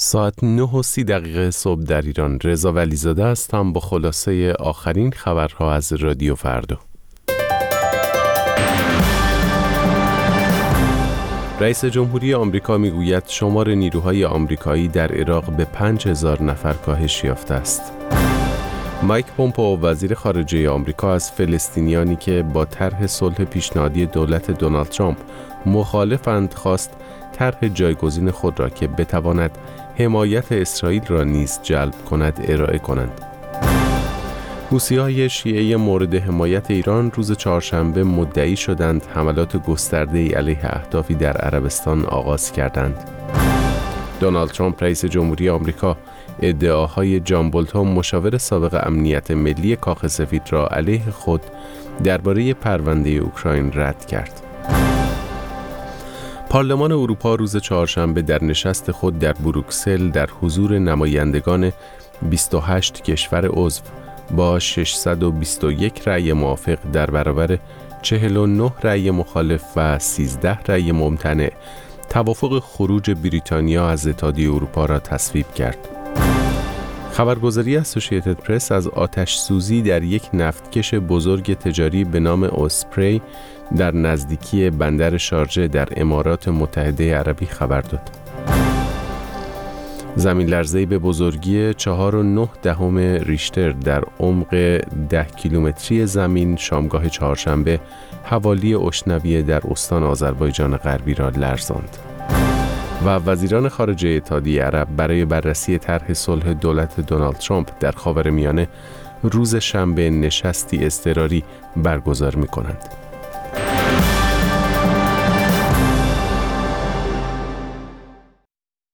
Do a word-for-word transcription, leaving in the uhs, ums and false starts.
ساعت نه و سی دقیقه صبح در ایران. رضا ولیزاده هستم با خلاصه آخرین خبرها از رادیو فردا. رئیس جمهوری آمریکا میگوید شمار نیروهای آمریکایی در عراق به پنج هزار نفر کاهش یافته است. مایک پومپئو وزیر خارجه آمریکا از فلسطینیانی که با طرح صلح پیشنهادی دولت دونالد ترامپ مخالفند خواست طرح جایگزین خود را که بتواند حمایت اسرائیل را نیز جلب کند ارائه کنند. حوثی‌های شیعه مورد حمایت ایران روز چهارشنبه مدعی شدند حملات گسترده‌ای علیه اهدافی در عربستان آغاز کردند. دونالد ترامپ رئیس جمهوری آمریکا ادعاهای جان بولتون مشاور سابق امنیت ملی کاخ سفید را علیه خود درباره پرونده اوکراین رد کرد. پارلمان اروپا روز چهارشنبه در نشست خود در بروکسل در حضور نمایندگان بیست و هشت کشور عضو با ششصد و بیست و یک رأی موافق در برابر چهل و نه رأی مخالف و سیزده رأی ممتنع توافق خروج بریتانیا از اتحادیه اروپا را تصویب کرد. خبرگزاری اسوسییتد پرس از آتش سوزی در یک نفتکش بزرگ تجاری به نام اوسپری در نزدیکی بندر شارجه در امارات متحده عربی خبر داد. زمین لرزه‌ای به بزرگی چهار و نه دهم ریشتر در عمق ده کیلومتری زمین شامگاه چهارشنبه حوالی اشنویه در استان آذربایجان غربی را لرزاند. و وزیران خارجه اتحادیه عرب برای بررسی طرح صلح دولت دونالد ترامپ در خاورمیانه روز شنبه نشستی اضطراری برگزار می‌کنند.